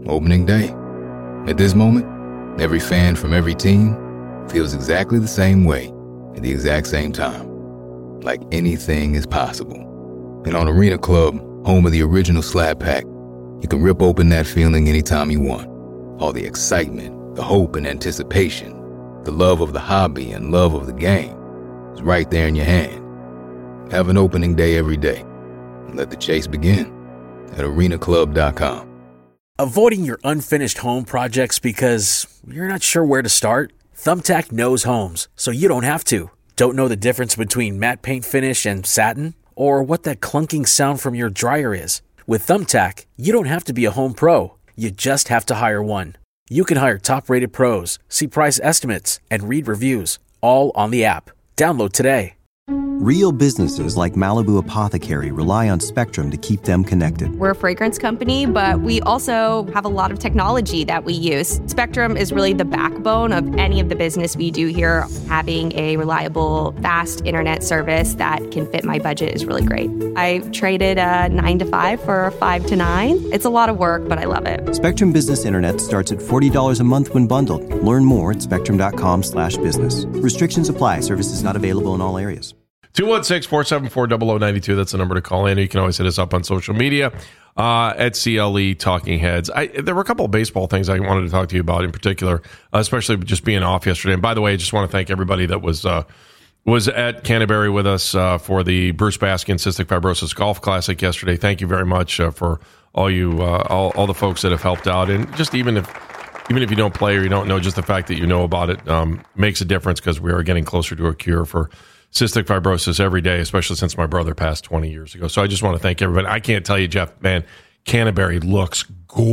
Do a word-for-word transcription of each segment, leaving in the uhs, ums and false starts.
Opening day. At this moment, every fan from every team feels exactly the same way at the exact same time. Like anything is possible. And on Arena Club, home of the original Slap Pack, you can rip open that feeling anytime you want. All the excitement, the hope and anticipation, the love of the hobby and love of the game is right there in your hand. Have an opening day every day. And let the chase begin at arena club dot com. Avoiding your unfinished home projects because you're not sure where to start? Thumbtack knows homes, so you don't have to. Don't know the difference between matte paint finish and satin? Or what that clunking sound from your dryer is? With Thumbtack, you don't have to be a home pro. You just have to hire one. You can hire top-rated pros, see price estimates, and read reviews, all on the app. Download today. Real businesses like Malibu Apothecary rely on Spectrum to keep them connected. We're a fragrance company, but we also have a lot of technology that we use. Spectrum is really the backbone of any of the business we do here. Having a reliable, fast internet service that can fit my budget is really great. I traded a nine to five for a five to nine. It's a lot of work, but I love it. Spectrum Business Internet starts at forty dollars a month when bundled. Learn more at spectrum.com slash business. Restrictions apply. Services not available in all areas. two one six, four seven four, zero zero nine two. That's the number to call in. You can always hit us up on social media uh, at C L E Talking Heads. I, there were a couple of baseball things I wanted to talk to you about in particular, uh, especially just being off yesterday. And by the way, I just want to thank everybody that was uh, was at Canterbury with us uh, for the Bruce Baskin Cystic Fibrosis Golf Classic yesterday. Thank you very much uh, for all you uh, all, all the folks that have helped out. And just even if even if you don't play or you don't know, just the fact that you know about it um, makes a difference, because we are getting closer to a cure for cystic fibrosis every day, especially since my brother passed twenty years ago. So I just want to thank everybody. I can't tell you, Jeff, man, Canterbury looks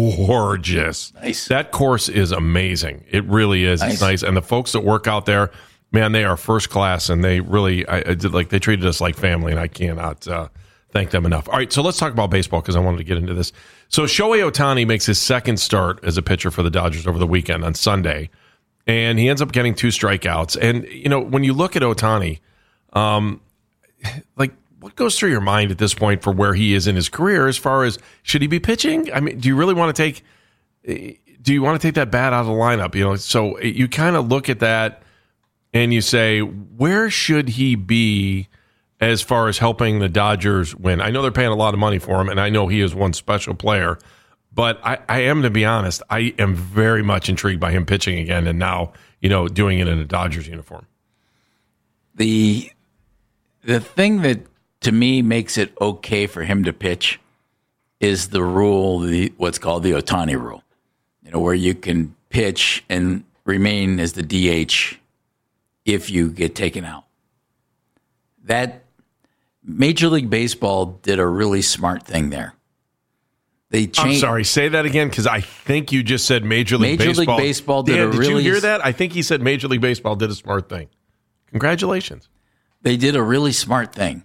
gorgeous. Nice. That course is amazing. It really is. Nice. It's nice. And the folks that work out there, man, they are first class, and they really, I, I did like, they treated us like family, and I cannot uh, thank them enough. All right, so let's talk about baseball, because I wanted to get into this. So Shohei Ohtani makes his second start as a pitcher for the Dodgers over the weekend on Sunday, and he ends up getting two strikeouts. And, you know, when you look at Ohtani, Um, like, what goes through your mind at this point for where he is in his career, as far as, should he be pitching? I mean, do you really want to take, do you want to take that bat out of the lineup? You know, so you kind of look at that and you say, where should he be as far as helping the Dodgers win? I know they're paying a lot of money for him, and I know he is one special player, but I, I am, to be honest, I am very much intrigued by him pitching again, and now, you know, doing it in a Dodgers uniform. The The thing that, to me, makes it okay for him to pitch is the rule, the what's called the Ohtani rule, you know, where you can pitch and remain as the D H if you get taken out. That Major League Baseball did a really smart thing there. They changed, I'm sorry, say that again, because I think you just said Major League Major Baseball. League Baseball did Dan, a did really. Did you hear that? I think he said Major League Baseball did a smart thing. Congratulations. They did a really smart thing.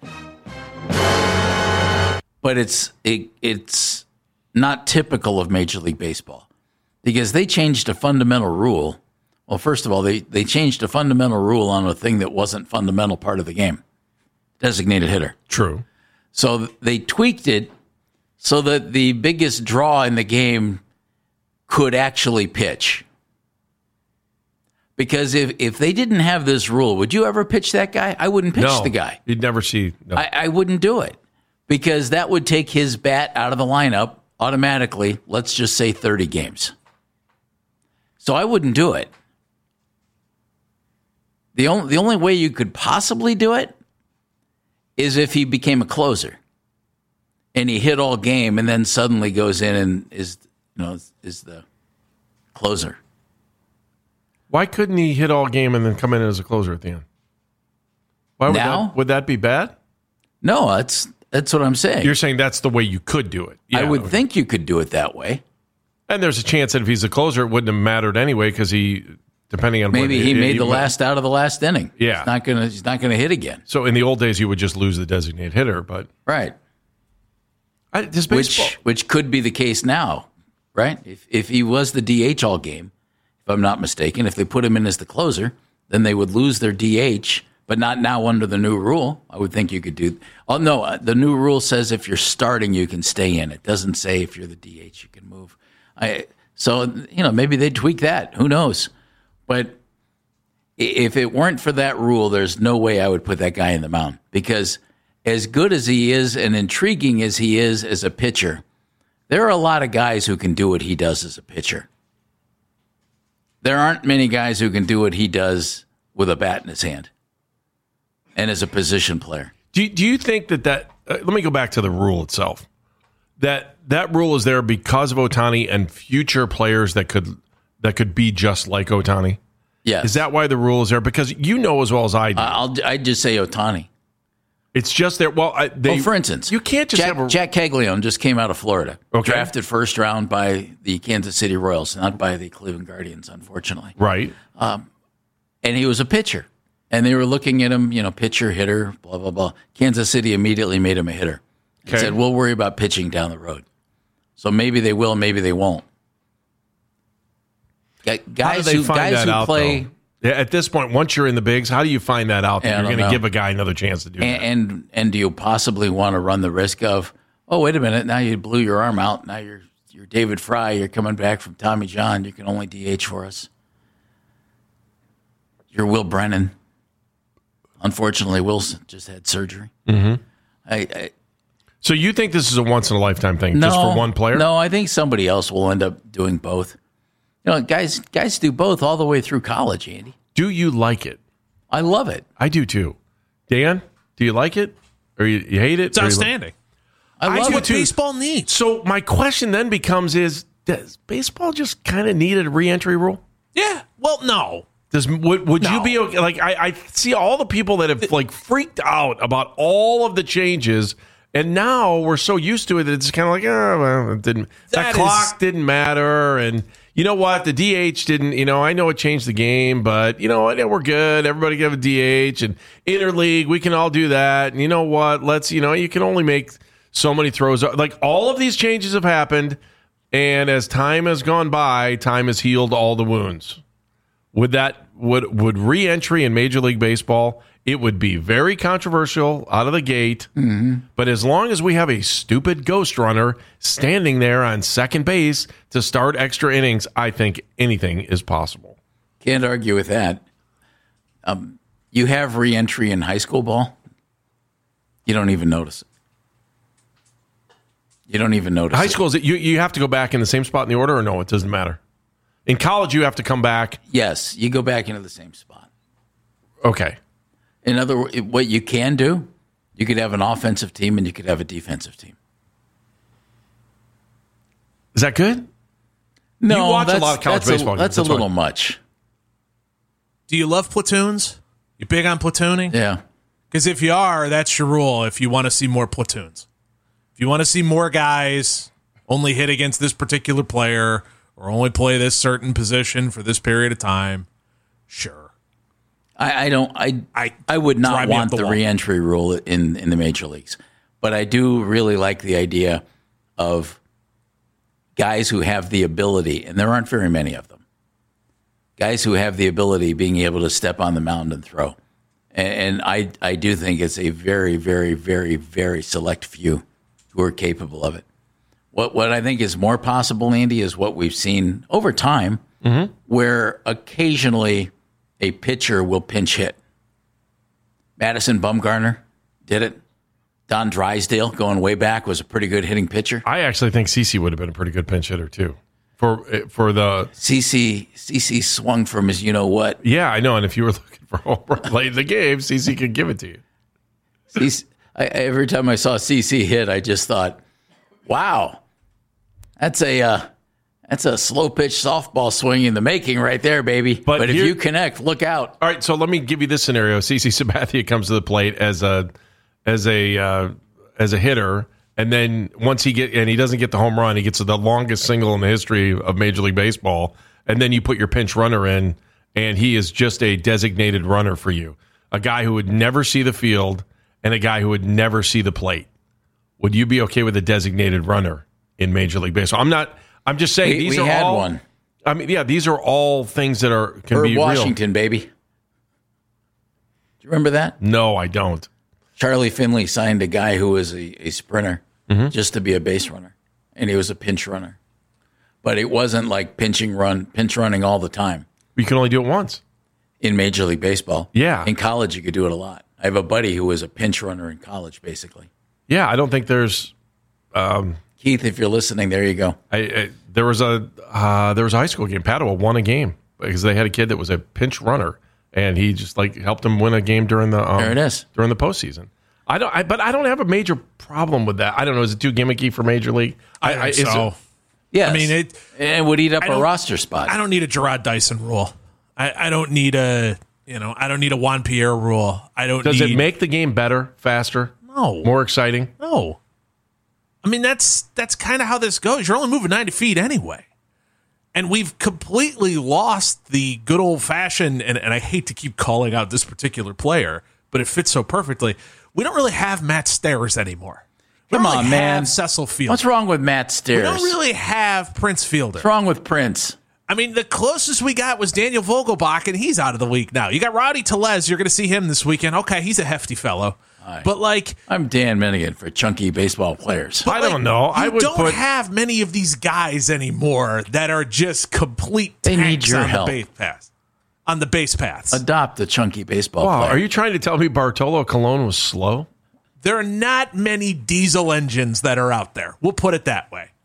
But it's it, it's not typical of Major League Baseball, because they changed a fundamental rule. Well, first of all, they, they changed a fundamental rule on a thing that wasn't fundamental part of the game. Designated hitter. True. So they tweaked it so that the biggest draw in the game could actually pitch. Because if, if they didn't have this rule, would you ever pitch that guy? I wouldn't pitch no, the guy. You'd never see. No. I, I wouldn't do it, because that would take his bat out of the lineup automatically, let's just say thirty games. So I wouldn't do it. The only, the only way you could possibly do it is if he became a closer and he hit all game and then suddenly goes in and is, you know, is, is the closer. Why couldn't he hit all game and then come in as a closer at the end? Why would now? That, would that be bad? No, that's that's what I'm saying. You're saying that's the way you could do it. Yeah, I would okay. think you could do it that way. And there's a chance that if he's a closer, it wouldn't have mattered anyway, because he, depending on maybe what, he it, made it, the it, last out of the last inning. Yeah, he's not gonna he's not gonna hit again. So in the old days, you would just lose the designated hitter, but right. I, does baseball, which which could be the case now, right? If if he was the D H all game, if I'm not mistaken, if they put him in as the closer, then they would lose their D H but not now under the new rule. I would think you could do. Oh no, the new rule says if you're starting, you can stay in. It doesn't say if you're the D H, you can move. I so you know maybe they tweak that. Who knows? But if it weren't for that rule, there's no way I would put that guy in the mound, because as good as he is and intriguing as he is as a pitcher, there are a lot of guys who can do what he does as a pitcher. There aren't many guys who can do what he does with a bat in his hand and as a position player. Do you, do you think that that uh, let me go back to the rule itself. That that rule is there because of Ohtani and future players that could that could be just like Ohtani? Yes. Is that why the rule is there? Because you know as well as I do. Uh, I'll I just say Ohtani. It's just there. Well, I, they, well, for instance, you can't just Jack, have a Jack Caglione just came out of Florida, okay. drafted first round by the Kansas City Royals, not by the Cleveland Guardians, unfortunately. Right. Um, and he was a pitcher, and they were looking at him, you know, pitcher, hitter, blah blah blah. Kansas City immediately made him a hitter. And okay. said, "We'll worry about pitching down the road." So maybe they will, maybe they won't. Guys how do they who find guys that who out, play. Though? At this point, once you're in the bigs, how do you find that out that Yeah, you're going to know. give a guy another chance to do and, that? And and do you possibly want to run the risk of, oh, wait a minute, now you blew your arm out. Now you're you're David Fry. You're coming back from Tommy John. You can only D H for us. You're Will Brennan. Unfortunately, Wilson just had surgery. Mm-hmm. I, I, so you think this is a once-in-a-lifetime thing no, just for one player? No, I think somebody else will end up doing both. You know, guys, guys do both all the way through college, Andy. Do you like it? I love it. I do too. Dan, do you like it? Or you, you hate it? It's outstanding. I love That's it what too. baseball needs. So my question then becomes is, does baseball just kind of need a re-entry rule? Yeah. Well, no. Does would, would No. you be okay? Like I, I see all the people that have like freaked out about all of the changes, and now we're so used to it that it's kind of like, oh, well, it didn't. That, That clock is- didn't matter, and you know what? The D H didn't. You know, I know it changed the game, but you know what? We're good. Everybody can have a D H and interleague. We can all do that. And you know what? Let's. You know, you can only make so many throws. Like all of these changes have happened, and as time has gone by, time has healed all the wounds. Would that would would re-entry in Major League Baseball? It would be very controversial out of the gate. Mm-hmm. But as long as we have a stupid ghost runner standing there on second base to start extra innings, I think anything is possible. Can't argue with that. Um, you have re-entry in high school ball. You don't even notice it. You don't even notice High it. school, is it, you you have to go back in the same spot in the order, or no? It doesn't matter. In college, you have to come back. Yes, you go back into the same spot. Okay. In other words, what you can do, you could have an offensive team and you could have a defensive team. Is that good? No, You watch a that's- lot of college that's baseball A, games, that's a that's little why. much. Do you love platoons? You big on platooning? Yeah. Because if you are, that's your rule if you want to see more platoons. If you want to see more guys only hit against this particular player or only play this certain position for this period of time, sure. I, I don't. I, I- I would not drive me up want the the, wall. re-entry rule in, in the major leagues, but I do really like the idea of guys who have the ability, and there aren't very many of them. Guys who have the ability being able to step on the mound and throw, and, and I I do think it's a very very very very select few who are capable of it. What what I think is more possible, Andy, is what we've seen over time, mm-hmm. where occasionally a pitcher will pinch hit. Madison Bumgarner did it. Don Drysdale, going way back, was a pretty good hitting pitcher. I actually think CeCe would have been a pretty good pinch hitter too. For for the CeCe CeCe swung from his you know what. yeah, I know. And if you were looking for home run late in the game, CeCe could give it to you. CeCe, I, every time I saw CeCe hit, I just thought, "Wow, that's a uh, that's a slow pitch softball swing in the making right there, baby." But But, if here- you connect, look out. All right, so let me give you this scenario: CeCe Sabathia comes to the plate as a as a uh, as a hitter, and then once he get and he doesn't get the home run, he gets the longest single in the history of Major League Baseball, and then you put your pinch runner in, and he is just a designated runner for you, a guy who would never see the field and a guy who would never see the plate. Would you be okay with a designated runner in Major League Baseball? I'm not. I'm just saying We, these we are had all. one. I mean, yeah, these are all things that are can Herb be real. Washington, baby. Did you remember that? No, I don't. Charlie Finley signed a guy who was a, a sprinter Mm-hmm. just to be a base runner, and he was a pinch runner. But it wasn't like pinching run, pinch running all the time. You can only do it once. In Major League Baseball. Yeah. In college, you could do it a lot. I have a buddy who was a pinch runner in college, basically. Yeah, I don't think there's. Um, Keith, if you're listening, there you go. I, I there was a uh, there was a high school game. Padua won a game because they had a kid that was a pinch runner, and he just like helped him win a game during the um, There it is. during the postseason. I don't, I, but I don't have a major problem with that. I don't know. Is it too gimmicky for Major League? I, I think so. Yes. I mean, it and would eat up I a don't- roster spot. I don't need a Gerard Dyson rule. I, I don't need a you know I don't need a Juan Pierre rule. I don't. Does need, it make the game better, faster, no more exciting? no? I mean that's that's kind of how this goes. You're only moving ninety feet anyway, and we've completely lost the good old fashioned. And, and I hate to keep calling out this particular player, but it fits so perfectly. We don't really have Matt Stairs anymore. We Come don't really on, man. have Cecil Fielder. What's wrong with Matt We Stairs? don't really have Prince Fielder. What's wrong with Prince? I mean, the closest we got was Daniel Vogelbach, and he's out of the league now. You got Rowdy Tellez. You're going to see him this weekend. Okay, he's a hefty fellow. Right. But, like... I'm Dan Minigan for chunky baseball players. but I don't like, know. You I would don't put- have many of these guys anymore that are just complete They need tanks your on help. the base paths. On the base paths. Adopt the chunky baseball Wow, player. are you trying to tell me Bartolo Colon was slow? There are not many diesel engines that are out there. We'll put it that way.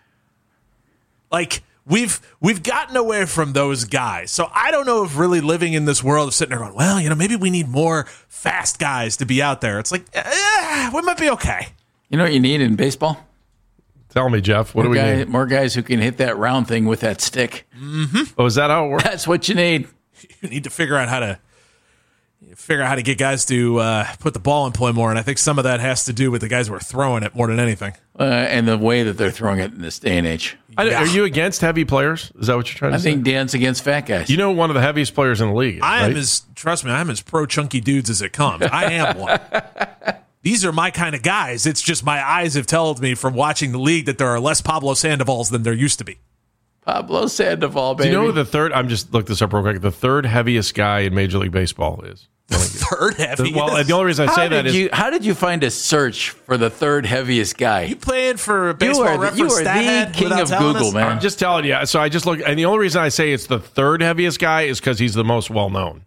Like... We've we've gotten away from those guys. So I don't know if really living in this world of sitting there going, well, you know, maybe we need more fast guys to be out there. It's like, eh, we might be okay. You know what you need in baseball? Tell me, Jeff. What more, do we guy, need? more guys who can hit that round thing with that stick. Oh, is that how it works? That's what you need. You need to figure out how to figure out how to get guys to uh, put the ball in play more. And I think some of that has to do with the guys who are throwing it more than anything. Uh, and the way that they're throwing it in this day and age. I, Yeah. Are you against heavy players? Is that what you're trying to I say? think Dan's against fat guys. You know one of the heaviest players in the league. Is, I am right? as, trust me, I'm as pro chunky dudes as it comes. I am one. These are my kind of guys. It's just my eyes have told me from watching the league that there are less Pablo Sandovals than there used to be. Pablo Sandoval, Do baby. you know who the third? I'm just looked this up real quick. The third heaviest guy in Major League Baseball is. Third heavy. Well, the only reason I how say did that is you, how did you find a search for the third heaviest guy? You playing for You baseball are, the, reference you are stat the head king without of telling Google, us? man. I'm just telling you. So I just look, and the only reason I say it's the third heaviest guy is because he's the most well known.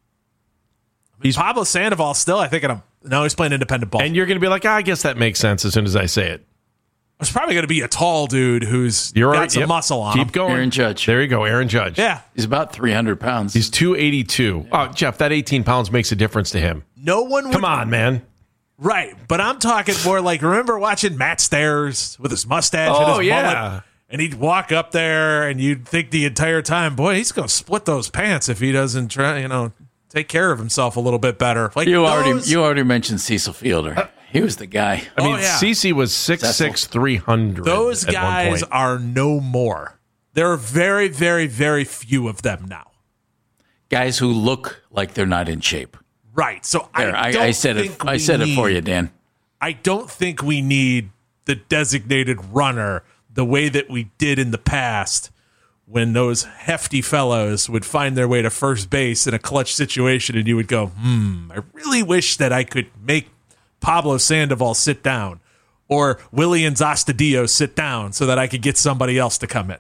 He's Pablo Sandoval still, I think, in a, no, he's playing independent ball. And you're going to be like, ah, I guess that makes sense as soon as I say it. It's probably going to be a tall dude who's You're got right. some Yep. muscle on Keep him. going. Aaron Judge. There you go, Aaron Judge. Yeah. He's about three hundred pounds. He's two eighty-two. Oh, Jeff, that eighteen pounds makes a difference to him. No one would. Come on, man. Right. But I'm talking more like, remember watching Matt Stairs with his mustache Oh, and his yeah. mullet? And he'd walk up there and you'd think the entire time, boy, he's going to split those pants if he doesn't try, you know, take care of himself a little bit better. Like you those, already you already mentioned Cecil Fielder. He was the guy. I mean, Oh, yeah. Cece was six six, three hundred. Those at one guys point. are no more. There are very, very, very few of them now. Guys who look like they're not in shape. Right. So There, I, I, don't I said it. think I we said it for need- you, Dan. I don't think we need the designated runner the way that we did in the past when those hefty fellows would find their way to first base in a clutch situation and you would go, hmm, I really wish that I could make Pablo Sandoval sit down or Willian Astudillo sit down so that I could get somebody else to come in.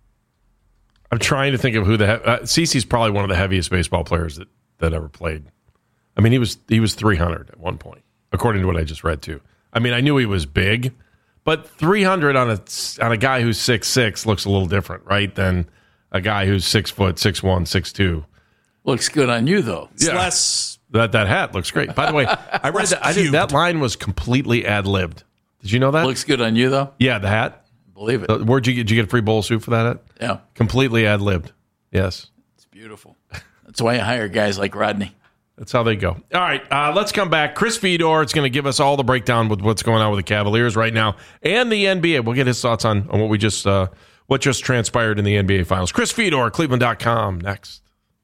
I'm trying to think of who the he- uh, Cece's probably one of the heaviest baseball players that, that ever played. I mean, he was he was three hundred at one point, according to what I just read too. I mean, I knew he was big, but three hundred on a on a guy who's six six looks a little different, right? Than a guy who's six foot, six one, six two. Looks good on you, though. It's less. That that hat looks great. By the way, I read that, I did, that line was completely ad libbed. Did you know that? Looks good on you, though. Yeah, the hat. Believe it. Uh, Where'd you get? Did you get a free bowl soup for that hat? Yeah, Completely ad libbed. Yes. it's beautiful. That's why I hire guys like Rodney. That's how they go. All right, uh, let's come back. Chris Fedor is going to give us all the breakdown with what's going on with the Cavaliers right now and the N B A. We'll get his thoughts on, on what we just uh, what just transpired in the N B A Finals. Chris Fedor, Cleveland dot com, next.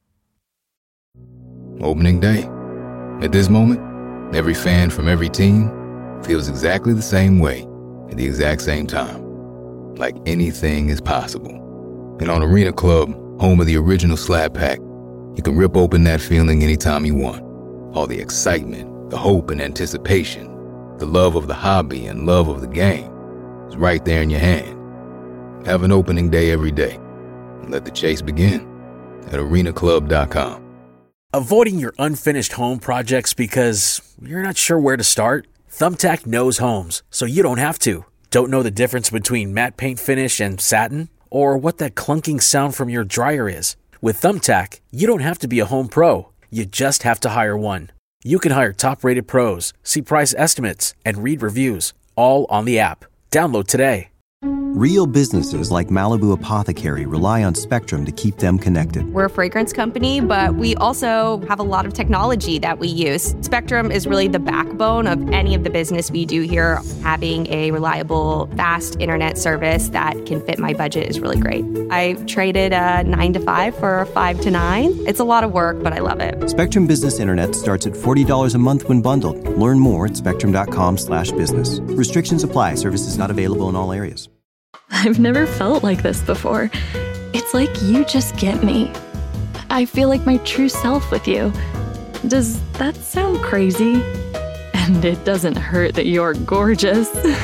Opening day. At this moment, every fan from every team feels exactly the same way at the exact same time. Like anything is possible. And on Arena Club, home of the original Slab Pack, you can rip open that feeling anytime you want. All the excitement, the hope and anticipation, the love of the hobby and love of the game is right there in your hand. Have an opening day every day. Let the chase begin at arena club dot com. Avoiding your unfinished home projects because you're not sure where to start? Thumbtack knows homes, so you don't have to. Don't know the difference between matte paint finish and satin? Or what that clunking sound from your dryer is? With Thumbtack, you don't have to be a home pro. You just have to hire one. You can hire top-rated pros, see price estimates, and read reviews, all on the app. Download today. Real businesses like Malibu Apothecary rely on Spectrum to keep them connected. We're a fragrance company, but we also have a lot of technology that we use. Spectrum is really the backbone of any of the business we do here. Having a reliable, fast internet service that can fit my budget is really great. I traded a nine to five for a five to nine. It's a lot of work, but I love it. Spectrum Business Internet starts at forty dollars a month when bundled. Learn more at spectrum.com slash business. Restrictions apply. Services not available in all areas. I've never felt like this before. It's like you just get me. I feel like my true self with you. Does that sound crazy? And it doesn't hurt that you're gorgeous.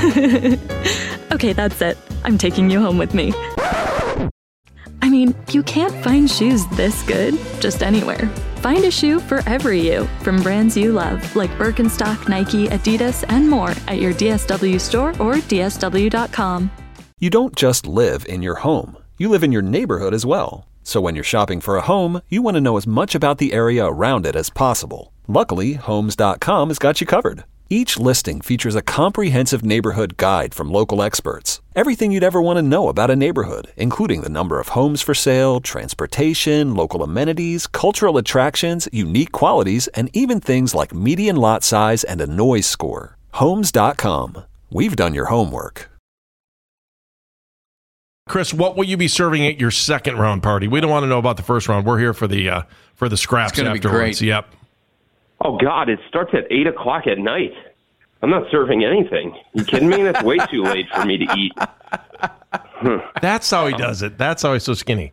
Okay, that's it. I'm taking you home with me. I mean, you can't find shoes this good just anywhere. Find a shoe for every you from brands you love, like Birkenstock, Nike, Adidas, and more at your D S W store or D S W dot com. You don't just live in your home. You live in your neighborhood as well. So when you're shopping for a home, you want to know as much about the area around it as possible. Luckily, Homes dot com has got you covered. Each listing features a comprehensive neighborhood guide from local experts. Everything you'd ever want to know about a neighborhood, including the number of homes for sale, transportation, local amenities, cultural attractions, unique qualities, and even things like median lot size and a noise score. Homes dot com. We've done your homework. Chris, what will you be serving at your second round party? We don't want to know about the first round. We're here for the uh, for the scraps it's gonna afterwards. Be great. Yep. Oh God, it starts at eight o'clock at night. I'm not serving anything. You kidding me? That's way too late for me to eat. That's how he does it. That's how he's so skinny.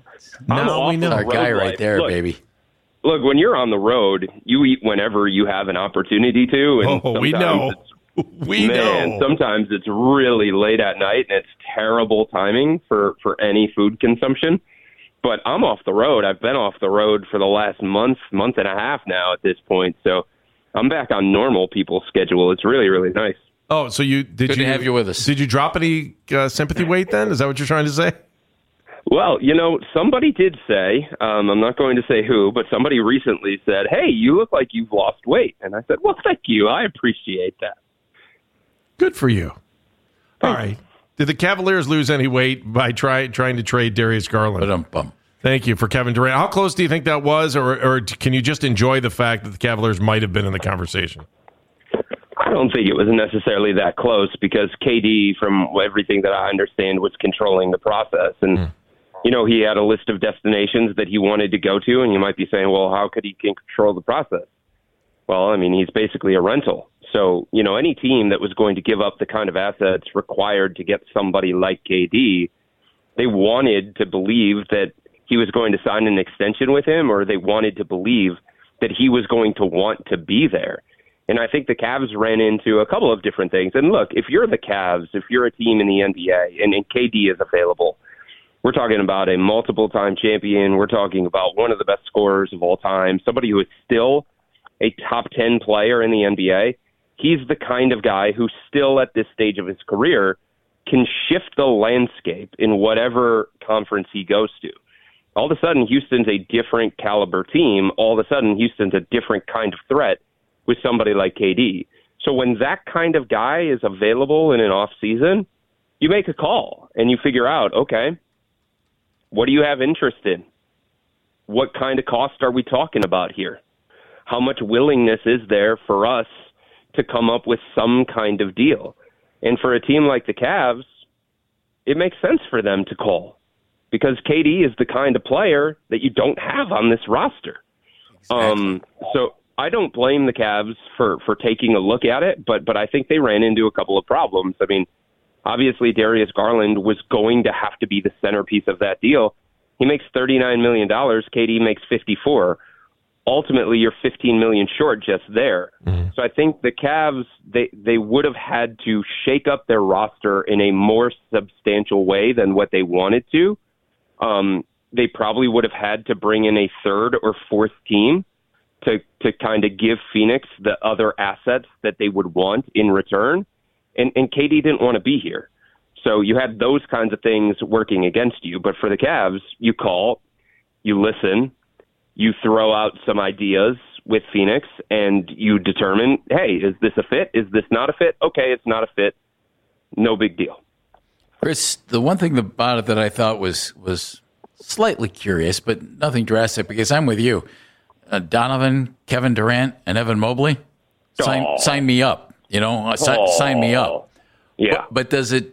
Now we know. Our guy right life. there, look, baby. Look, when you're on the road, you eat whenever you have an opportunity to. And Oh, we know. We Man, know. sometimes it's really late at night, and it's terrible timing for, for any food consumption. But I'm off the road. I've been off the road for the last month, month and a half now at this point. So I'm back on normal people's schedule. It's really, really nice. Oh, so you did Good you to have you with us. Did you drop any uh, sympathy weight then? Is that what you're trying to say? Well, you know, somebody did say, um, I'm not going to say who, but somebody recently said, hey, you look like you've lost weight. And I said, well, thank you. I appreciate that. Good for you. All right. Did the Cavaliers lose any weight by try, trying to trade Darius Garland? Ba-dum-bum. Thank you for Kevin Durant. How close do you think that was, or, or can you just enjoy the fact that the Cavaliers might have been in the conversation? I don't think it was necessarily that close because K D, from everything that I understand, was controlling the process. And, mm. you know, he had a list of destinations that he wanted to go to, and you might be saying, well, how could he control the process? Well, I mean, he's basically a rental. So, you know, any team that was going to give up the kind of assets required to get somebody like K D, they wanted to believe that he was going to sign an extension with him, or they wanted to believe that he was going to want to be there. And I think the Cavs ran into a couple of different things. And look, if you're the Cavs, if you're a team in the N B A and, and K D is available, we're talking about a multiple-time champion. We're talking about one of the best scorers of all time, somebody who is still a top ten player in the N B A. He's the kind of guy who still at this stage of his career can shift the landscape in whatever conference he goes to. All of a sudden, Houston's a different caliber team. All of a sudden, Houston's a different kind of threat with somebody like K D. So when that kind of guy is available in an off season, you make a call and you figure out, okay, what do you have interest in? What kind of cost are we talking about here? How much willingness is there for us to come up with some kind of deal? And for a team like the Cavs, it makes sense for them to call because K D is the kind of player that you don't have on this roster. Exactly. Um, so I don't blame the Cavs for, for taking a look at it, but but I think they ran into a couple of problems. I mean, obviously Darius Garland was going to have to be the centerpiece of that deal. He makes thirty-nine million dollars. K D makes fifty-four. ultimately you're fifteen million short just there. Mm-hmm. So I think the Cavs, they, they would have had to shake up their roster in a more substantial way than what they wanted to. Um, they probably would have had to bring in a third or fourth team to, to kind of give Phoenix the other assets that they would want in return. And, and K D didn't want to be here. So you had those kinds of things working against you. But for the Cavs, you call, you listen, you throw out some ideas with Phoenix, and you determine, hey, is this a fit? Is this not a fit? Okay, it's not a fit. No big deal. Chris, the one thing about it that I thought was was slightly curious, but nothing drastic, because I'm with you. Uh, Donovan, Kevin Durant, and Evan Mobley, sign, sign me up. You know, uh, si- sign me up. Yeah. But, but does it...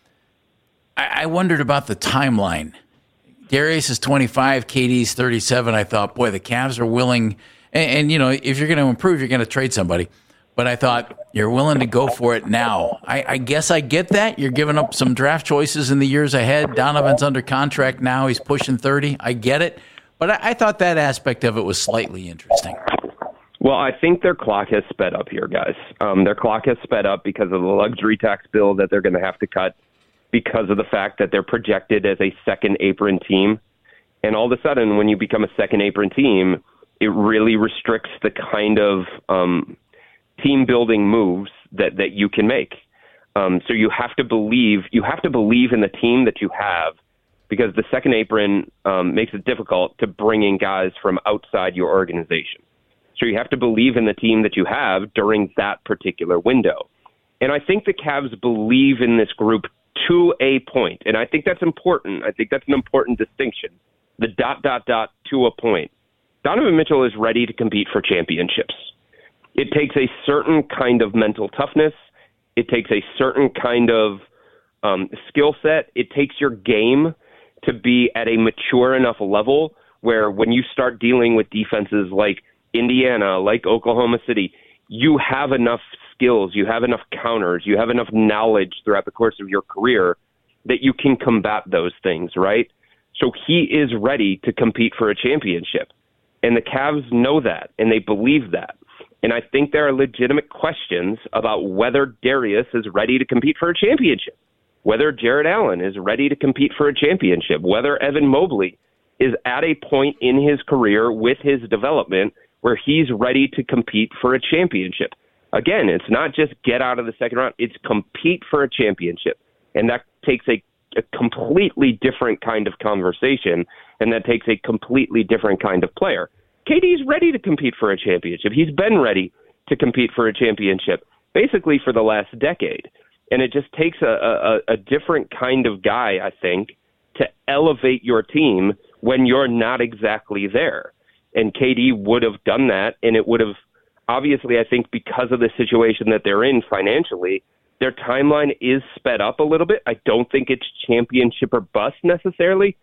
I, I wondered about the timeline. Darius is twenty-five, K D's thirty-seven. I thought, boy, the Cavs are willing... And, and you know, if you're going to improve, you're going to trade somebody. But I thought, you're willing to go for it now. I, I guess I get that. You're giving up some draft choices in the years ahead. Donovan's under contract now. He's pushing thirty. I get it. But I, I thought that aspect of it was slightly interesting. Well, I think their clock has sped up here, guys. Um, their clock has sped up because of the luxury tax bill that they're going to have to cut, because of the fact that they're projected as a second apron team. And all of a sudden, when you become a second apron team, it really restricts the kind of um, team-building moves that, that you can make. Um, so you have to believe you have to believe in the team that you have, because the second apron um, makes it difficult to bring in guys from outside your organization. So you have to believe in the team that you have during that particular window. And I think the Cavs believe in this group to a point, and I think that's important. I think that's an important distinction. The dot, dot, dot to a point. Donovan Mitchell is ready to compete for championships. It takes a certain kind of mental toughness. It takes a certain kind of um, skill set. It takes your game to be at a mature enough level where when you start dealing with defenses like Indiana, like Oklahoma City, you have enough skills, you have enough counters, you have enough knowledge throughout the course of your career that you can combat those things, right? So he is ready to compete for a championship. And the Cavs know that, and they believe that. And I think there are legitimate questions about whether Darius is ready to compete for a championship, whether Jarrett Allen is ready to compete for a championship, whether Evan Mobley is at a point in his career with his development where he's ready to compete for a championship. Again, it's not just get out of the second round, it's compete for a championship. And that takes a, a completely different kind of conversation, and that takes a completely different kind of player. K D's ready to compete for a championship. He's been ready to compete for a championship basically for the last decade. And it just takes a, a, a different kind of guy, I think, to elevate your team when you're not exactly there. And K D would have done that, and it would have, obviously, I think because of the situation that they're in financially, their timeline is sped up a little bit. I don't think it's championship or bust necessarily,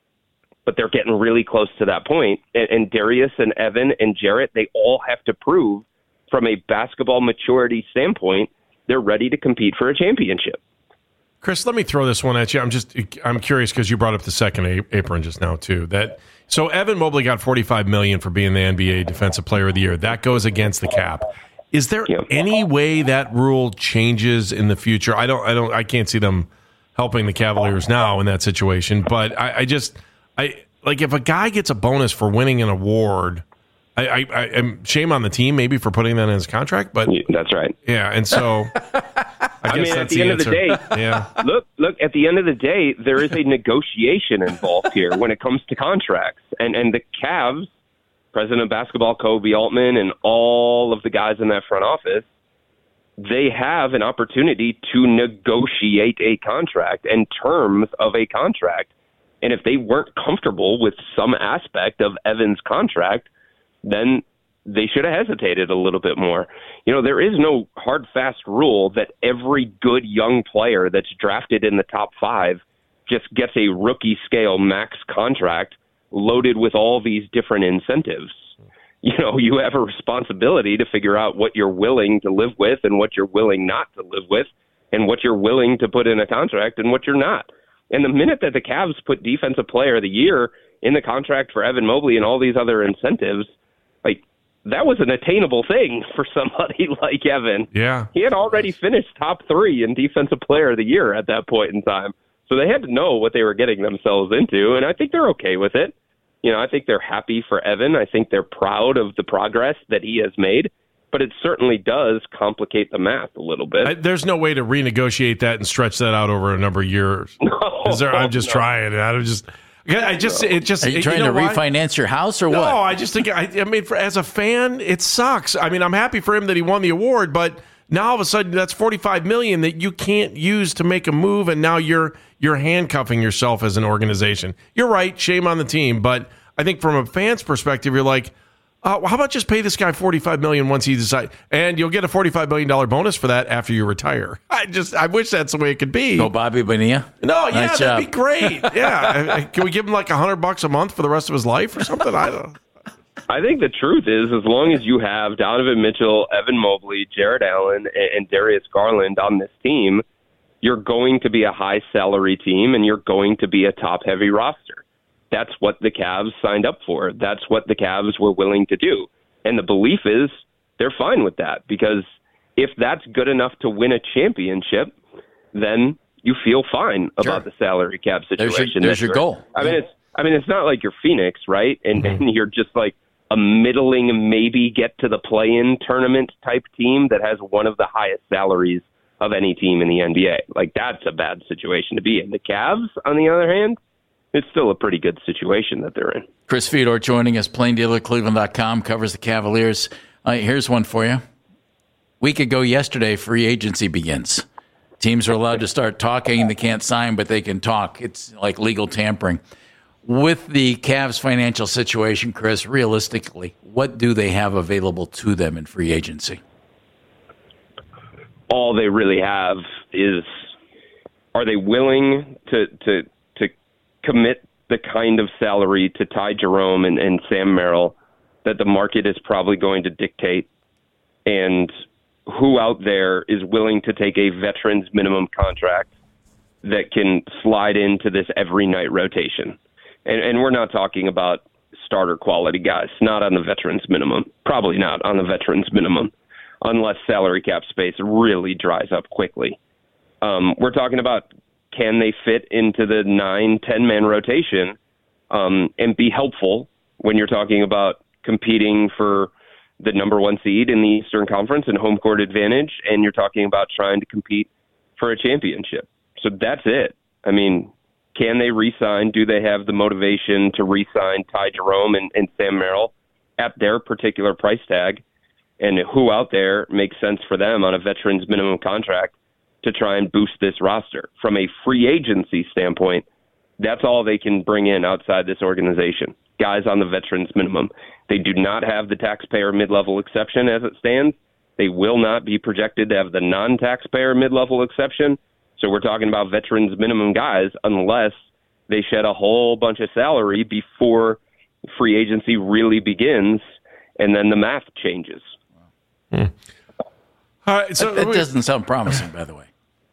but they're getting really close to that point. And, and Darius and Evan and Jarrett, they all have to prove from a basketball maturity standpoint, they're ready to compete for a championship. Chris, let me throw this one at you. I'm just I'm curious because you brought up the second apron just now too. That so Evan Mobley got forty-five million dollars for being the N B A Defensive Player of the Year. That goes against the cap. Is there yep. any way that rule changes in the future? I don't I don't I can't see them helping the Cavaliers now in that situation. But I, I just I like if a guy gets a bonus for winning an award. I, I, I am shame on the team maybe for putting that in his contract, but that's right. Yeah, and so I, I guess mean, that's at the, the end answer. of the day, yeah. look, look. At the end of the day, there is a negotiation involved here when it comes to contracts, and and the Cavs, President of Basketball Kobe Altman, and all of the guys in that front office, they have an opportunity to negotiate a contract and terms of a contract, and if they weren't comfortable with some aspect of Evan's contract, then they should have hesitated a little bit more. You know, there is no hard, fast rule that every good young player that's drafted in the top five just gets a rookie scale max contract loaded with all these different incentives. You know, you have a responsibility to figure out what you're willing to live with and what you're willing not to live with and what you're willing to put in a contract and what you're not. And the minute that the Cavs put Defensive Player of the Year in the contract for Evan Mobley and all these other incentives, like that was an attainable thing for somebody like Evan. Yeah. He had already finished top three in Defensive Player of the Year at that point in time. So they had to know what they were getting themselves into, and I think they're okay with it. You know, I think they're happy for Evan. I think they're proud of the progress that he has made, but it certainly does complicate the math a little bit. I, there's no way to renegotiate that and stretch that out over a number of years. No, Is there? I'm just no. trying. I'm just. I just. It just. Are you it, trying you know to why? refinance your house or No, what? I just think. I, I mean, for, as a fan, it sucks. I mean, I'm happy for him that he won the award, but now all of a sudden that's forty-five million dollars that you can't use to make a move, and now you're you're handcuffing yourself as an organization. You're right. Shame on the team, but I think from a fan's perspective, you're like, uh, well, how about just pay this guy forty-five million dollars once he decides, and you'll get a forty-five million dollars bonus for that after you retire. I just, I wish that's the way it could be. Go Bobby Bonilla? No, yeah, Nice that'd job. be great. Yeah, can we give him like a hundred bucks a month for the rest of his life or something? I don't know. I think the truth is, as long as you have Donovan Mitchell, Evan Mobley, Jared Allen, and Darius Garland on this team, you're going to be a high salary team and you're going to be a top heavy roster. That's what the Cavs signed up for. That's what the Cavs were willing to do. And the belief is they're fine with that, because if that's good enough to win a championship, then you feel fine about the salary cap situation. There's your, there's your goal. I mean, it's I mean, it's not like you're Phoenix, right? And, Mm-hmm. and you're just like a middling, maybe get to the play-in tournament type team that has one of the highest salaries of any team in the N B A. Like, that's a bad situation to be in. The Cavs, on the other hand, it's still a pretty good situation that they're in. Chris Fedor joining us, plain dealer cleveland dot com, covers the Cavaliers. Uh, here's one for you. Week ago yesterday, free agency begins. Teams are allowed to start talking. They can't sign, but they can talk. It's like legal tampering. With the Cavs' financial situation, Chris, realistically, what do they have available to them in free agency? All they really have is, are they willing to to to commit the kind of salary to Ty Jerome and, and Sam Merrill that the market is probably going to dictate, and who out there is willing to take a veteran's minimum contract that can slide into this every night rotation. And, and we're not talking about starter quality guys, not on the veterans minimum, probably not on the veterans minimum, unless salary cap space really dries up quickly. Um, we're talking about, can they fit into the nine, ten-man rotation um, and be helpful when you're talking about competing for the number one seed in the Eastern Conference and home court advantage, and you're talking about trying to compete for a championship. So that's it. I mean, can they re-sign? Do they have the motivation to re-sign Ty Jerome and, and Sam Merrill at their particular price tag? And who out there makes sense for them on a veteran's minimum contract to try and boost this roster? From a free agency standpoint, that's all they can bring in outside this organization. Guys on the veterans minimum. They do not have the taxpayer mid-level exception as it stands. They will not be projected to have the non-taxpayer mid-level exception. So we're talking about veterans minimum guys unless they shed a whole bunch of salary before free agency really begins, and then the math changes. Hmm. All right, so that, that doesn't sound promising, by the way.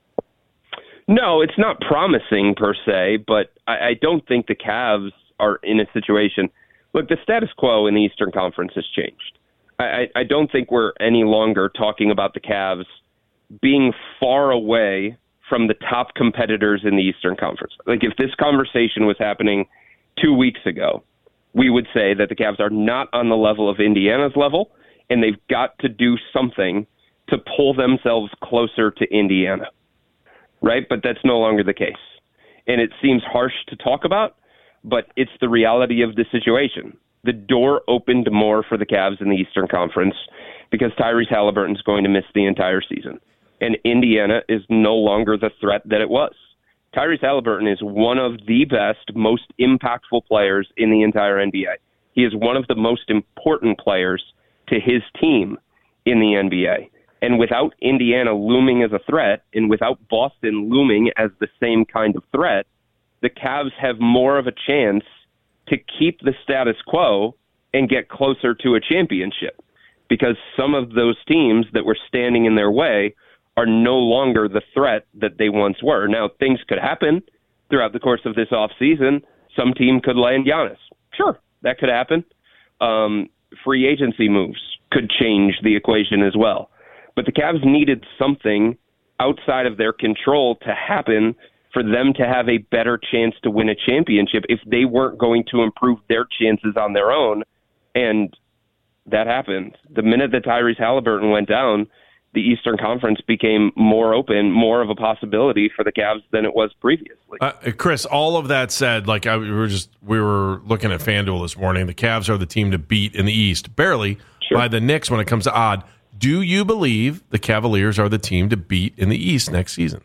No, it's not promising per se, but I, I don't think the Cavs are in a situation. Look, the status quo in the Eastern Conference has changed. I, I, I don't think we're any longer talking about the Cavs being far away from the top competitors in the Eastern Conference. Like, if this conversation was happening two weeks ago, we would say that the Cavs are not on the level of Indiana's level, and they've got to do something to pull themselves closer to Indiana, right? But that's no longer the case. And it seems harsh to talk about, but it's the reality of the situation. The door opened more for the Cavs in the Eastern Conference because Tyrese Halliburton is going to miss the entire season. And Indiana is no longer the threat that it was. Tyrese Halliburton is one of the best, most impactful players in the entire N B A. He is one of the most important players to his team in the N B A. And without Indiana looming as a threat, and without Boston looming as the same kind of threat, the Cavs have more of a chance to keep the status quo and get closer to a championship, because some of those teams that were standing in their way are no longer the threat that they once were. Now, things could happen throughout the course of this offseason. Some team could land Giannis. Sure, that could happen. Um, free agency moves could change the equation as well. But the Cavs needed something outside of their control to happen for them to have a better chance to win a championship if they weren't going to improve their chances on their own. And that happened. The minute that Tyrese Halliburton went down, the Eastern Conference became more open, more of a possibility for the Cavs than it was previously. Uh, Chris, all of that said, like I, we were just we were looking at FanDuel this morning. The Cavs are the team to beat in the East, barely Sure. by the Knicks when it comes to odd. Do you believe the Cavaliers are the team to beat in the East next season?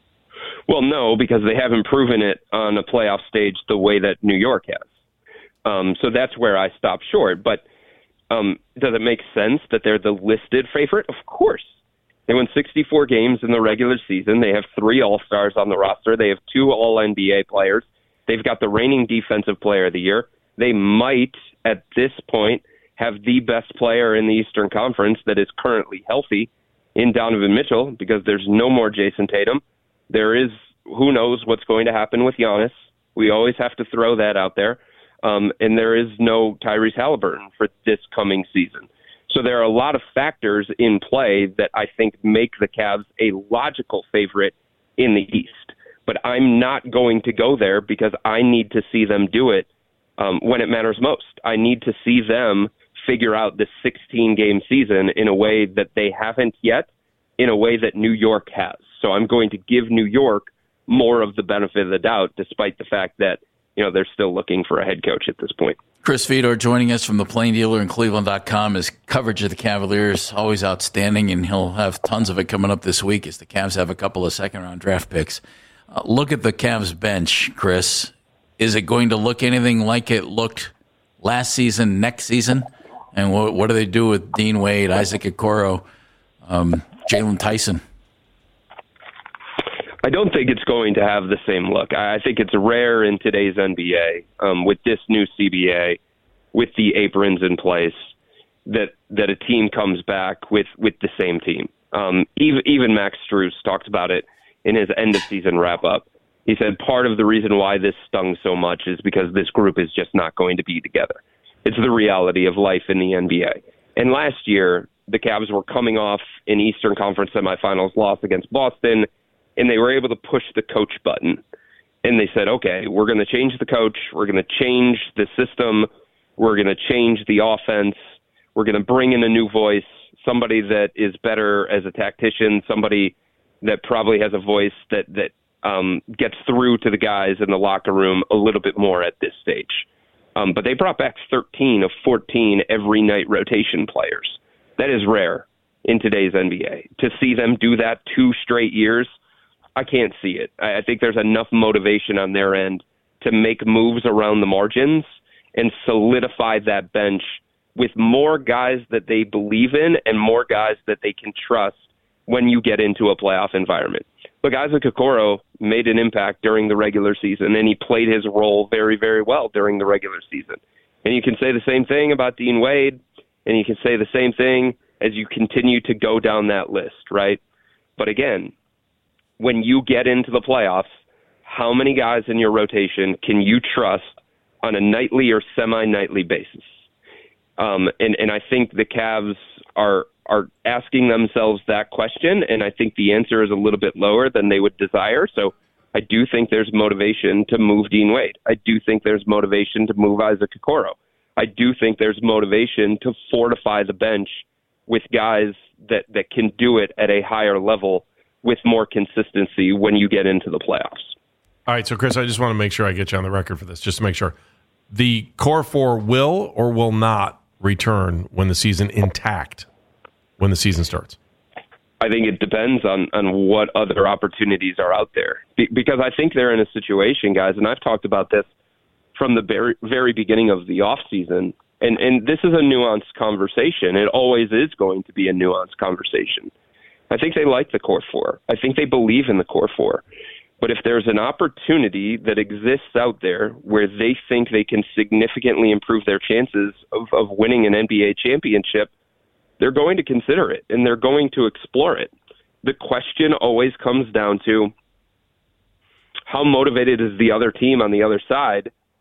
Well, no, because they haven't proven it on a playoff stage the way that New York has. Um, so that's where I stop short. But um, does it make sense that they're the listed favorite? Of course. They won sixty-four games in the regular season. They have three All-Stars on the roster. They have two All-N B A players. They've got the reigning Defensive Player of the Year. They might, at this point, have the best player in the Eastern Conference that is currently healthy in Donovan Mitchell because there's no more Jason Tatum. There is, who knows what's going to happen with Giannis. We always have to throw that out there. Um, and there is no Tyrese Halliburton for this coming season. So there are a lot of factors in play that I think make the Cavs a logical favorite in the East. But I'm not going to go there because I need to see them do it um, when it matters most. I need to see them figure out the sixteen-game season in a way that they haven't yet, in a way that New York has. So I'm going to give New York more of the benefit of the doubt, despite the fact that, you know, they're still looking for a head coach at this point. Chris Fedor joining us from the Plain Dealer and Cleveland dot com. His coverage of the Cavaliers always outstanding, and he'll have tons of it coming up this week as the Cavs have a couple of second-round draft picks. Uh, look at the Cavs bench, Chris. Is it going to look anything like it looked last season, next season? And what, what do they do with Dean Wade, Isaac Okoro, um, Jalen Tyson? I don't think it's going to have the same look. I think it's rare in today's N B A, um, with this new C B A, with the aprons in place, that that a team comes back with, with the same team. Um, even, even Max Strus talked about it in his end-of-season wrap-up. He said part of the reason why this stung so much is because this group is just not going to be together. It's the reality of life in the N B A. And last year, the Cavs were coming off an Eastern Conference semifinals loss against Boston, and they were able to push the coach button. And they said, okay, we're going to change the coach. We're going to change the system. We're going to change the offense. We're going to bring in a new voice, somebody that is better as a tactician, somebody that probably has a voice that, that um, gets through to the guys in the locker room a little bit more at this stage. Um, but they brought back thirteen of fourteen every night rotation players. That is rare in today's N B A. To see them do that two straight years, I can't see it. I think there's enough motivation on their end to make moves around the margins and solidify that bench with more guys that they believe in and more guys that they can trust when you get into a playoff environment. Look, Isaac Okoro made an impact during the regular season, and he played his role very, very well during the regular season. And you can say the same thing about Dean Wade, and you can say the same thing as you continue to go down that list, right? But again, when you get into the playoffs, how many guys in your rotation can you trust on a nightly or semi-nightly basis? Um, and, and I think the Cavs are are asking themselves that question, and I think the answer is a little bit lower than they would desire. So I do think there's motivation to move Dean Wade. I do think there's motivation to move Isaac Okoro. I do think there's motivation to fortify the bench with guys that, that can do it at a higher level with more consistency when you get into the playoffs. All right, so Chris, I just want to make sure I get you on the record for this, just to make sure. The core four will or will not return when the season intact, when the season starts? I think it depends on, on what other opportunities are out there. Be, because I think they're in a situation, guys, and I've talked about this from the very, very beginning of the offseason, and, and this is a nuanced conversation. It always is going to be a nuanced conversation. I think they like the core four. I think they believe in the core four. But if there's an opportunity that exists out there where they think they can significantly improve their chances of, of winning an N B A championship, they're going to consider it, and they're going to explore it. The question always comes down to how motivated is the other team on the other side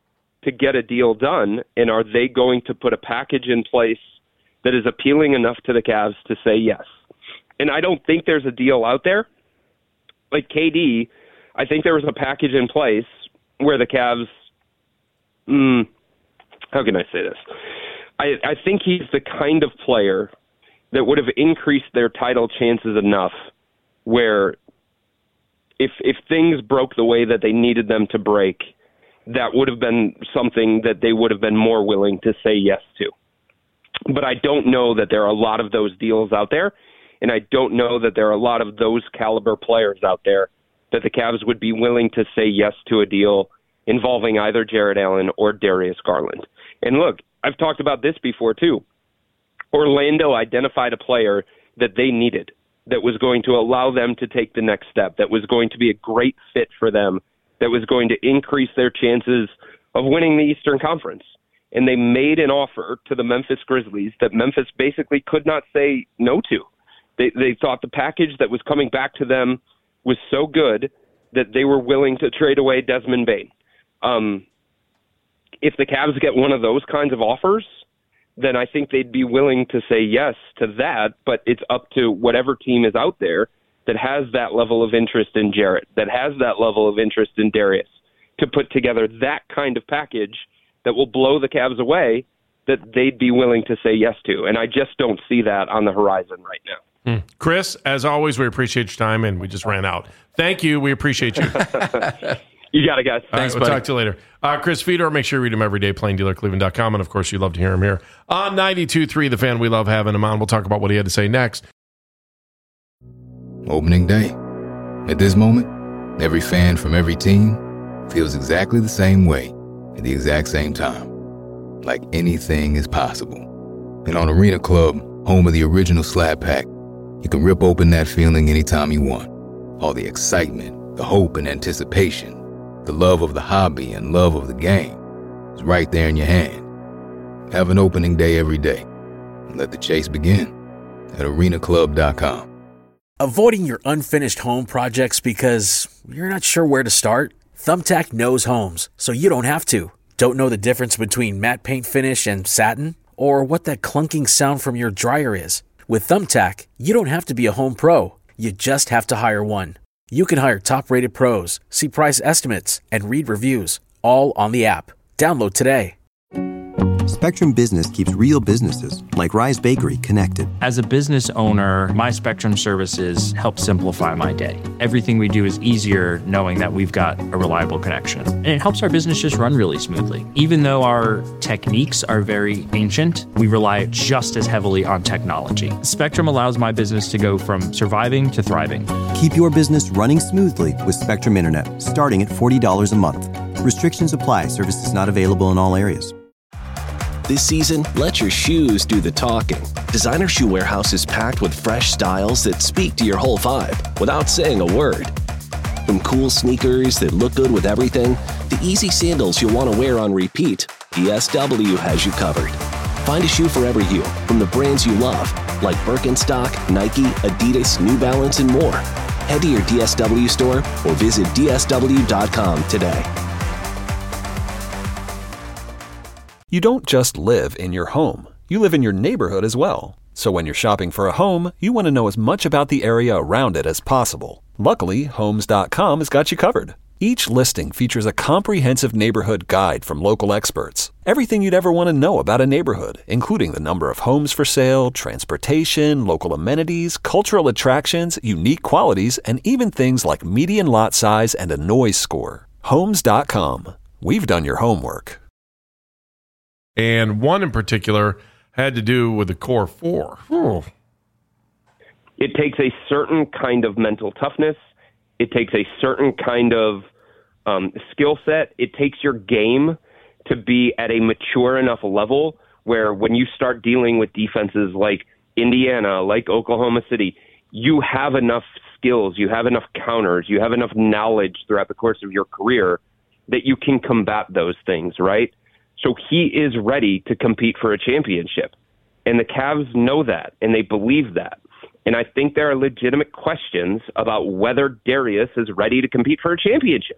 to get a deal done? And are they going to put a package in place that is appealing enough to the Cavs to say yes? And I don't think there's a deal out there. Like K D, I think there was a package in place where the Cavs, mm, how can I say this? I, I think he's the kind of player that would have increased their title chances enough where if if things broke the way that they needed them to break, that would have been something that they would have been more willing to say yes to. But I don't know that there are a lot of those deals out there, and I don't know that there are a lot of those caliber players out there that the Cavs would be willing to say yes to a deal involving either Jarrett Allen or Darius Garland. And look, I've talked about this before too. Orlando identified a player that they needed, that was going to allow them to take the next step, that was going to be a great fit for them, that was going to increase their chances of winning the Eastern Conference. And they made an offer to the Memphis Grizzlies that Memphis basically could not say no to. They, they thought the package that was coming back to them was so good that they were willing to trade away Desmond Bane. Um, if the Cavs get one of those kinds of offers, then I think they'd be willing to say yes to that, but it's up to whatever team is out there that has that level of interest in Jarrett, that has that level of interest in Darius, to put together that kind of package that will blow the Cavs away, that they'd be willing to say yes to. And I just don't see that on the horizon right now. Mm. Chris, as always, we appreciate your time, and we just ran out. Thank you. We appreciate you. You got it, guys. All Thanks, right, we'll buddy. talk to you later. Uh, Chris Fedor, make sure you read him every day, plain dealer cleveland dot com. And, of course, you love to hear him here on ninety-two point three, The Fan. We love having him on. We'll talk about what he had to say next. Opening day. At this moment, every fan from every team feels exactly the same way at the exact same time. Like anything is possible. And on Arena Club, home of the original Slab Pack, you can rip open that feeling anytime you want. All the excitement, the hope and anticipation, the love of the hobby and love of the game is right there in your hand. Have an opening day every day. And let the chase begin at arena club dot com. Avoiding your unfinished home projects because you're not sure where to start? Thumbtack knows homes, so you don't have to. Don't know the difference between matte paint finish and satin? Or what that clunking sound from your dryer is? With Thumbtack, you don't have to be a home pro. You just have to hire one. You can hire top-rated pros, see price estimates, and read reviews, all on the app. Download today. Spectrum Business keeps real businesses, like Rise Bakery, connected. As a business owner, my Spectrum services help simplify my day. Everything we do is easier knowing that we've got a reliable connection. And it helps our business just run really smoothly. Even though our techniques are very ancient, we rely just as heavily on technology. Spectrum allows my business to go from surviving to thriving. Keep your business running smoothly with Spectrum Internet, starting at forty dollars a month. Restrictions apply. Services not available in all areas. This season, let your shoes do the talking. Designer Shoe Warehouse is packed with fresh styles that speak to your whole vibe without saying a word. From cool sneakers that look good with everything, to easy sandals you'll want to wear on repeat, D S W has you covered. Find a shoe for every you from the brands you love, like Birkenstock, Nike, Adidas, New Balance, and more. Head to your D S W store or visit D S W dot com today. You don't just live in your home. You live in your neighborhood as well. So when you're shopping for a home, you want to know as much about the area around it as possible. Luckily, homes dot com has got you covered. Each listing features a comprehensive neighborhood guide from local experts. Everything you'd ever want to know about a neighborhood, including the number of homes for sale, transportation, local amenities, cultural attractions, unique qualities, and even things like median lot size and a noise score. homes dot com. We've done your homework. And one in particular had to do with the core four. Oh. It takes a certain kind of mental toughness. It takes a certain kind of um, skill set. It takes your game to be at a mature enough level where when you start dealing with defenses like Indiana, like Oklahoma City, you have enough skills, you have enough counters, you have enough knowledge throughout the course of your career that you can combat those things, right? So he is ready to compete for a championship. And the Cavs know that, and they believe that. And I think there are legitimate questions about whether Darius is ready to compete for a championship.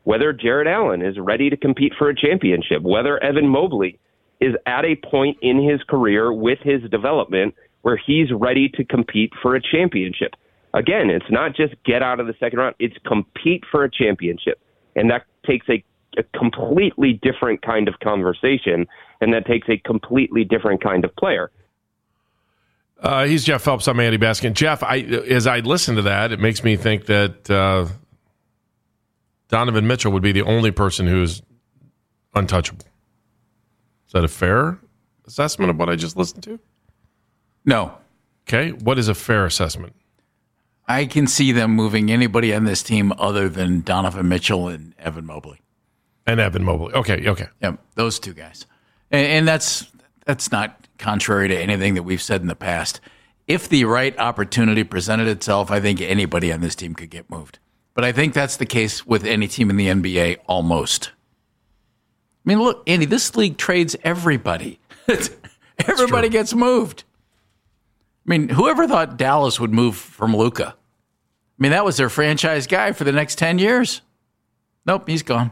whether Jared Allen is ready to compete for a championship, whether Evan Mobley is at a point in his career with his development where he's ready to compete for a championship. Again, it's not just get out of the second round, it's compete for a championship. And that takes a, a completely different kind of conversation, and that takes a completely different kind of player. Uh, he's Jeff Phelps. I'm Andy Baskin. Jeff, I, as I listen to that, it makes me think that uh, Donovan Mitchell would be the only person who's untouchable. Is that a fair assessment of what I just listened to? No. Okay. What is a fair assessment? I can see them moving anybody on this team other than Donovan Mitchell and Evan Mobley. And Evan Mobley. Okay, okay. Yeah, those two guys. And, and that's that's not contrary to anything that we've said in the past. If the right opportunity presented itself, I think anybody on this team could get moved. But I think that's the case with any team in the N B A almost. I mean, look, Andy, this league trades everybody. Everybody gets moved. I mean, whoever thought Dallas would move from Luka? I mean, that was their franchise guy for the next ten years. Nope, he's gone.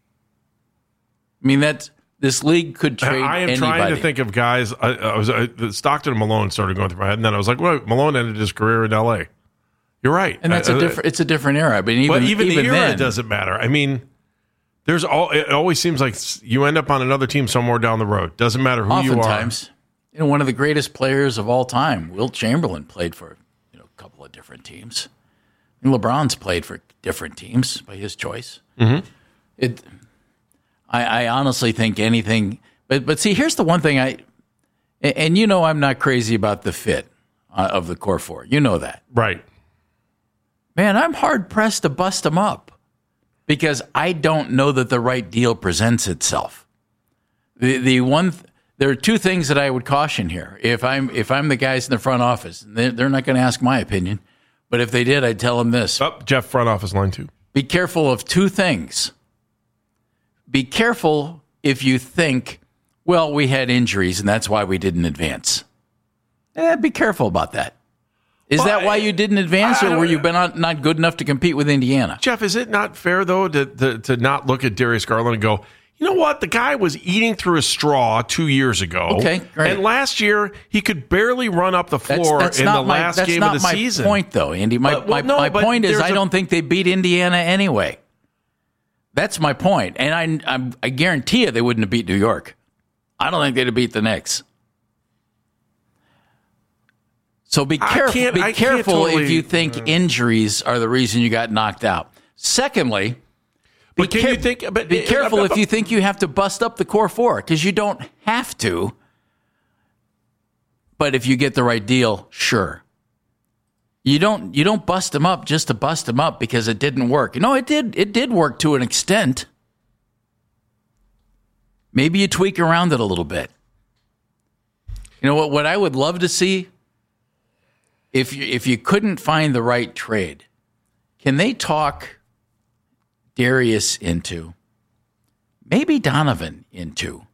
I mean, that this league could trade I am anybody. trying to think of guys. I, I was I, Stockton and Malone started going through my head, and then I was like, well, Malone ended his career in L A. You're right. And that's I, a different. It's a different era. But even, but even, even the era then, doesn't matter. I mean, there's all. It always seems like you end up on another team somewhere down the road. Doesn't matter who you are. Oftentimes, you know, one of the greatest players of all time, Wilt Chamberlain, played for you know a couple of different teams. And LeBron's played for different teams by his choice. Mm-hmm. It. I, I honestly think anything. But but see, here's the one thing I. And you know, I'm not crazy about the fit uh, of the core four. You know that, right? Man, I'm hard pressed to bust them up because I don't know that the right deal presents itself. The the one th- there are two things that I would caution here. If I'm if I'm the guys in the front office, they're, they're not going to ask my opinion, but if they did, I'd tell them this. Oh, Jeff, front office line two. Be careful of two things. Be careful if you think, well, we had injuries and that's why we didn't advance. Eh, be careful about that. Is well, that why you didn't advance, or were you not, not good enough to compete with Indiana? Jeff, is it not fair, though, to, to, to not look at Darius Garland and go, you know what? The guy was eating through a straw two years ago. Okay, great. And last year, he could barely run up the floor that's, that's in the my, last that's game not of the my season. Point, though, Andy. My, but, well, my, no, my point is I a, don't think they beat Indiana anyway. That's my point. And I, I, I guarantee you they wouldn't have beat New York. I don't think they'd have beat the Knicks. So be careful. Be careful totally, if you think uh, injuries are the reason you got knocked out. Secondly, but be, can car- you think, but, be careful uh, if you think you have to bust up the core four, because you don't have to. But if you get the right deal, sure. You don't. You don't bust them up just to bust them up because it didn't work. No, it did. It did work to an extent. Maybe you tweak around it a little bit. You know what? What I would love to see. If you, if you couldn't find the right trade, can they talk Darius into, maybe Donovan into,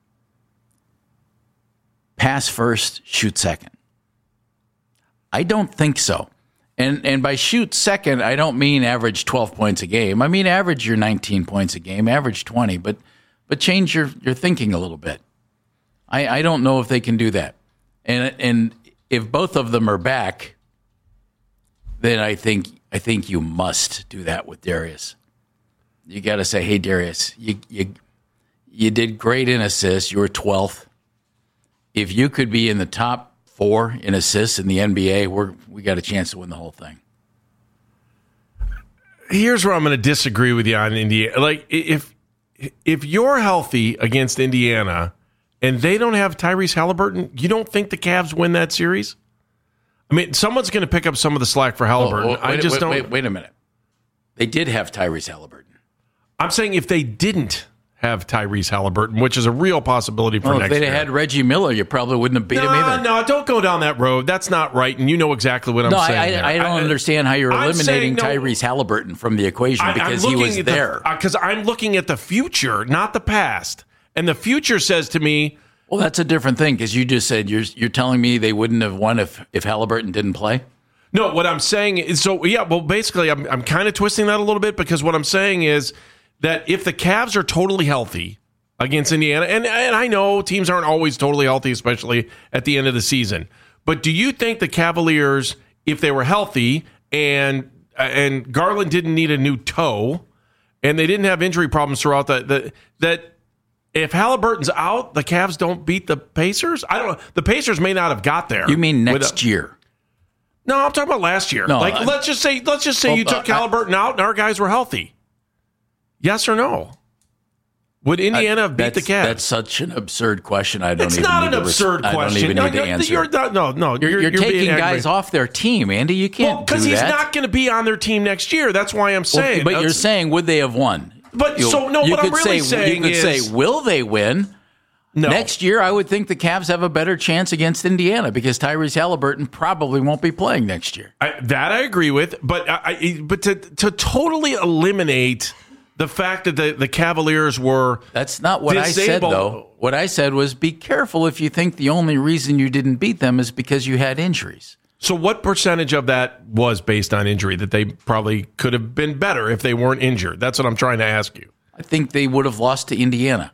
pass first, shoot second? I don't think so. And and by shoot second, I don't mean average twelve points a game. I mean average your nineteen points a game, average twenty, but but change your, your thinking a little bit. I, I don't know if they can do that. And and if both of them are back, then I think I think you must do that with Darius. You got to say, hey, Darius, you, you you did great in assists. You were twelfth. If you could be in the top four in assists in the N B A, we're we got a chance to win the whole thing. Here's where I'm going to disagree with you on Indiana. Like, if if you're healthy against Indiana and they don't have Tyrese Halliburton, you don't think the Cavs win that series? I mean, someone's going to pick up some of the slack for Halliburton. Oh, wait, I just wait, don't. Wait, wait a minute. They did have Tyrese Halliburton. I'm saying if they didn't have Tyrese Halliburton, which is a real possibility for well, next if year. If they had Reggie Miller, you probably wouldn't have beat no, him either. No, don't go down that road. That's not right, and you know exactly what I'm no, saying. No, I, I, I don't I, understand how you're eliminating saying, no, Tyrese Halliburton from the equation I, because he was there. Because the, I'm looking at the future, not the past. And the future says to me... Well, that's a different thing, because you just said you're you're telling me they wouldn't have won if, if Halliburton didn't play? No, what I'm saying is, so yeah, well, basically, I'm I'm kind of twisting that a little bit, because what I'm saying is that if the Cavs are totally healthy against Indiana, and, and I know teams aren't always totally healthy, especially at the end of the season, but do you think the Cavaliers, if they were healthy and and Garland didn't need a new toe and they didn't have injury problems throughout the, the that if Halliburton's out, the Cavs don't beat the Pacers? I don't know. The Pacers may not have got there. You mean next a, year? No, I'm talking about last year. No, like I, let's just say let's just say well, you took uh, Halliburton out and our guys were healthy. Yes or no? Would Indiana I, have beat the Cavs? That's such an absurd question. I don't it's even not need an to absurd res- question. I don't even no, need to no, answer. You're not, no, no. You're, you're, you're taking guys off their team, Andy. You can't because do he's that. not going to be on their team next year. That's why I'm saying. Well, but That's, you're saying, would they have won? But you, so no. You What could I'm really say, saying you could is, say, will they win? No. Next year, I would think the Cavs have a better chance against Indiana because Tyrese Halliburton probably won't be playing next year. I, that I agree with, but I, but to to totally eliminate the fact that the, the Cavaliers were that's not what disabled. I said though. What I said was, be careful if you think the only reason you didn't beat them is because you had injuries. So, what percentage of that was based on injury that they probably could have been better if they weren't injured? That's what I'm trying to ask you. I think they would have lost to Indiana.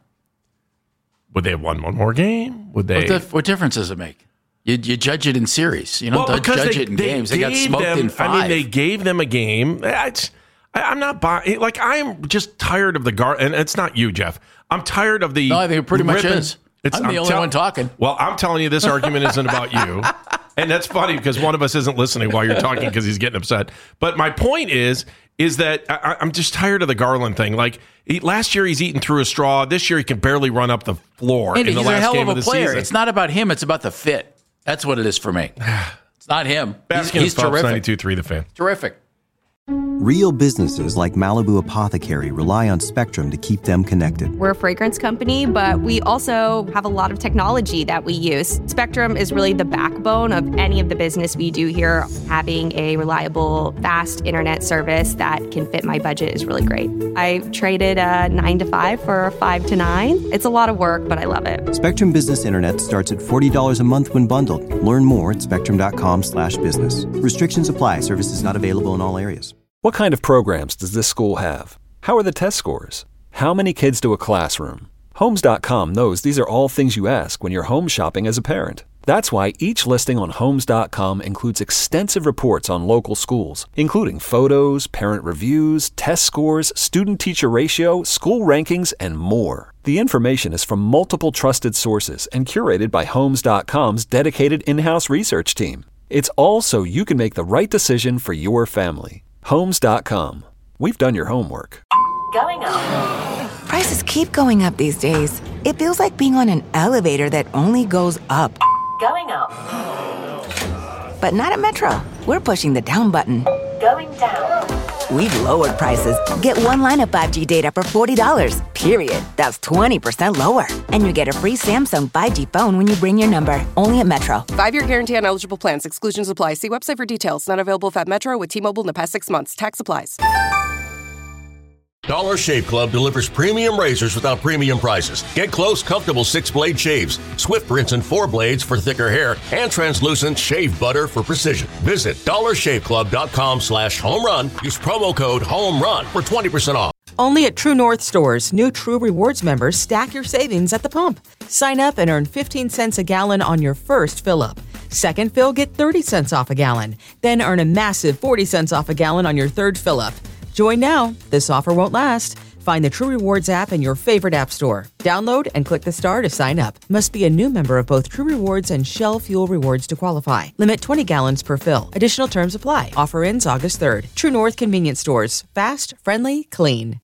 Would they have won one more game? Would they? What, the, what difference does it make? You, you judge it in series. You don't well, judge they, it in they games. They got smoked them, in five. I mean, they gave them a game. It's, I, I'm not buying. Like, I'm just tired of the guard. And it's not you, Jeff. I'm tired of the. No, I think it pretty much ripping, is. It's, I'm the I'm only tell, one talking. Well, I'm telling you, this argument isn't about you. And that's funny because one of us isn't listening while you're talking because he's getting upset. But my point is, is that I, I'm just tired of the Garland thing. Like, he, last year he's eating through a straw. This year he can barely run up the floor Andy, in the he's last a hell game of a of the player. season. It's not about him. It's about the fit. That's what it is for me. It's not him. Baskin he's he's terrific. ninety-two point three The Fan. Terrific. Real businesses like Malibu Apothecary rely on Spectrum to keep them connected. We're a fragrance company, but we also have a lot of technology that we use. Spectrum is really the backbone of any of the business we do here. Having a reliable, fast internet service that can fit my budget is really great. I traded a nine to five for a five to nine. It's a lot of work, but I love it. Spectrum Business Internet starts at forty dollars a month when bundled. Learn more at spectrum.com slash business. Restrictions apply. Services not available in all areas. What kind of programs does this school have? How are the test scores? How many kids do a classroom? Homes dot com knows these are all things you ask when you're home shopping as a parent. That's why each listing on Homes dot com includes extensive reports on local schools, including photos, parent reviews, test scores, student-teacher ratio, school rankings, and more. The information is from multiple trusted sources and curated by Homes dot com's dedicated in-house research team. It's all so you can make the right decision for your family. Homes dot com. We've done your homework. Going up. Prices keep going up these days. It feels like being on an elevator that only goes up. Going up. But not at Metro. We're pushing the down button. Going down. We've lowered prices. Get one line of five G data for forty dollars. Period. That's twenty percent lower. And you get a free Samsung five G phone when you bring your number. Only at Metro. Five-year guarantee on eligible plans. Exclusions apply. See website for details. Not available if at Metro with T-Mobile in the past six months. Tax applies. Dollar Shave Club delivers premium razors without premium prices. Get close, comfortable six-blade shaves, swift rinse and four blades for thicker hair, and translucent shave butter for precision. Visit dollar shave club dot com slash home run. Use promo code HOMERUN for twenty percent off. Only at True North stores, new True Rewards members stack your savings at the pump. Sign up and earn fifteen cents a gallon on your first fill-up. Second fill, get thirty cents off a gallon. Then earn a massive forty cents off a gallon on your third fill-up. Join now. This offer won't last. Find the True Rewards app in your favorite app store. Download and click the star to sign up. Must be a new member of both True Rewards and Shell Fuel Rewards to qualify. Limit twenty gallons per fill. Additional terms apply. Offer ends August third. True North Convenience Stores. Fast, friendly, clean.